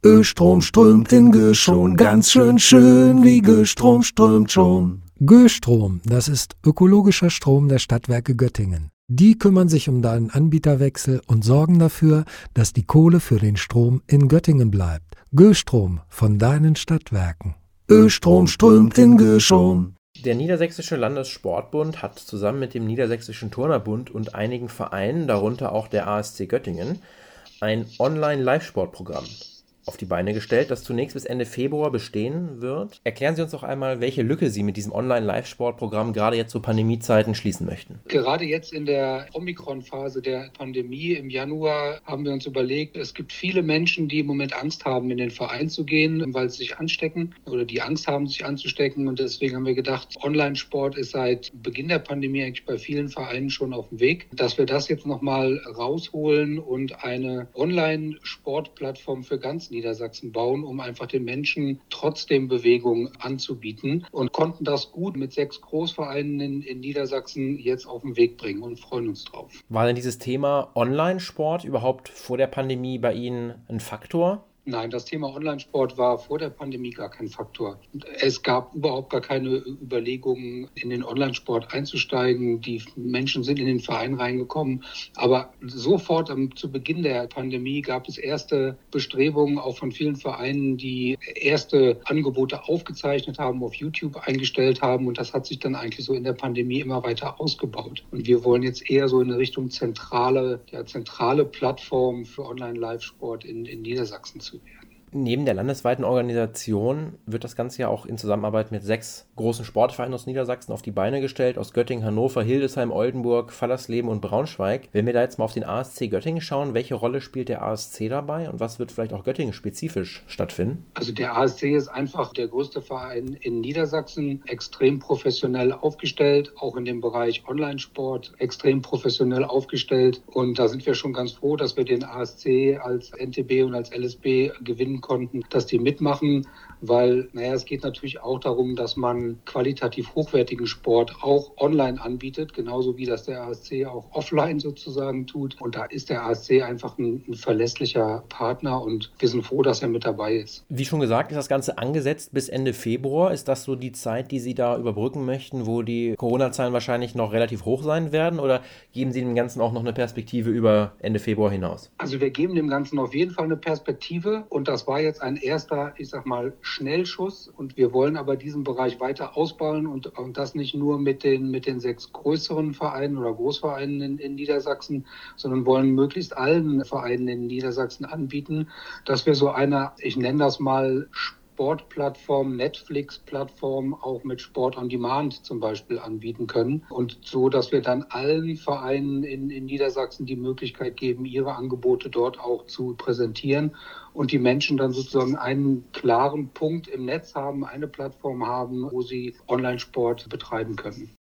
Östrom strömt in Göschon, ganz schön wie Göstrom strömt schon. Göstrom, das ist ökologischer Strom der Stadtwerke Göttingen. Die kümmern sich um deinen Anbieterwechsel und sorgen dafür, dass die Kohle für den Strom in Göttingen bleibt. Göstrom von deinen Stadtwerken. Östrom strömt in Göschon. Der Niedersächsische Landessportbund hat zusammen mit dem Niedersächsischen Turnerbund und einigen Vereinen, darunter auch der ASC Göttingen, ein Online-Live-Sportprogramm auf die Beine gestellt, das zunächst bis Ende Februar bestehen wird. Erklären Sie uns doch einmal, welche Lücke Sie mit diesem Online-Live-Sportprogramm gerade jetzt zu Pandemiezeiten schließen möchten. Gerade jetzt in der Omikron-Phase der Pandemie im Januar haben wir uns überlegt, es gibt viele Menschen, die im Moment Angst haben, in den Verein zu gehen, weil sie sich anstecken oder die Angst haben, sich anzustecken. Und deswegen haben wir gedacht, Online-Sport ist seit Beginn der Pandemie eigentlich bei vielen Vereinen schon auf dem Weg, dass wir das jetzt nochmal rausholen und eine Online-Sportplattform für ganz Niedersachsen bauen, um einfach den Menschen trotzdem Bewegung anzubieten und konnten das gut mit 6 Großvereinen in Niedersachsen jetzt auf den Weg bringen und freuen uns drauf. War denn dieses Thema Online-Sport überhaupt vor der Pandemie bei Ihnen ein Faktor? Nein, das Thema Online-Sport war vor der Pandemie gar kein Faktor. Es gab überhaupt gar keine Überlegungen, in den Online-Sport einzusteigen. Die Menschen sind in den Verein reingekommen. Aber sofort zu Beginn der Pandemie gab es erste Bestrebungen, auch von vielen Vereinen, die erste Angebote aufgezeichnet haben, auf YouTube eingestellt haben. Und das hat sich dann eigentlich so in der Pandemie immer weiter ausgebaut. Und wir wollen jetzt eher so in Richtung zentrale Plattform für Online-Live-Sport in Niedersachsen zu werden. Neben der landesweiten Organisation wird das Ganze ja auch in Zusammenarbeit mit 6 großen Sportvereinen aus Niedersachsen auf die Beine gestellt, aus Göttingen, Hannover, Hildesheim, Oldenburg, Fallersleben und Braunschweig. Wenn wir da jetzt mal auf den ASC Göttingen schauen, welche Rolle spielt der ASC dabei und was wird vielleicht auch Göttingen spezifisch stattfinden? Also der ASC ist einfach der größte Verein in Niedersachsen, extrem professionell aufgestellt, auch in dem Bereich Online-Sport extrem professionell aufgestellt. Und da sind wir schon ganz froh, dass wir den ASC als NTB und als LSB gewinnen konnten, dass die mitmachen, weil es geht natürlich auch darum, dass man qualitativ hochwertigen Sport auch online anbietet, genauso wie das der ASC auch offline sozusagen tut. Und da ist der ASC einfach ein verlässlicher Partner und wir sind froh, dass er mit dabei ist. Wie schon gesagt, ist das Ganze angesetzt bis Ende Februar. Ist das so die Zeit, die Sie da überbrücken möchten, wo die Corona-Zahlen wahrscheinlich noch relativ hoch sein werden? Oder geben Sie dem Ganzen auch noch eine Perspektive über Ende Februar hinaus? Also wir geben dem Ganzen auf jeden Fall eine Perspektive und das war jetzt ein erster, Schnellschuss und wir wollen aber diesen Bereich weiter ausbauen und das nicht nur mit den 6 größeren Vereinen oder Großvereinen in Niedersachsen, sondern wollen möglichst allen Vereinen in Niedersachsen anbieten, dass wir so eine, ich nenne das mal Sportplattform, Netflix-Plattform auch mit Sport on Demand zum Beispiel anbieten können und so, dass wir dann allen Vereinen in Niedersachsen die Möglichkeit geben, ihre Angebote dort auch zu präsentieren und die Menschen dann sozusagen einen klaren Punkt im Netz haben, eine Plattform haben, wo sie Online-Sport betreiben können.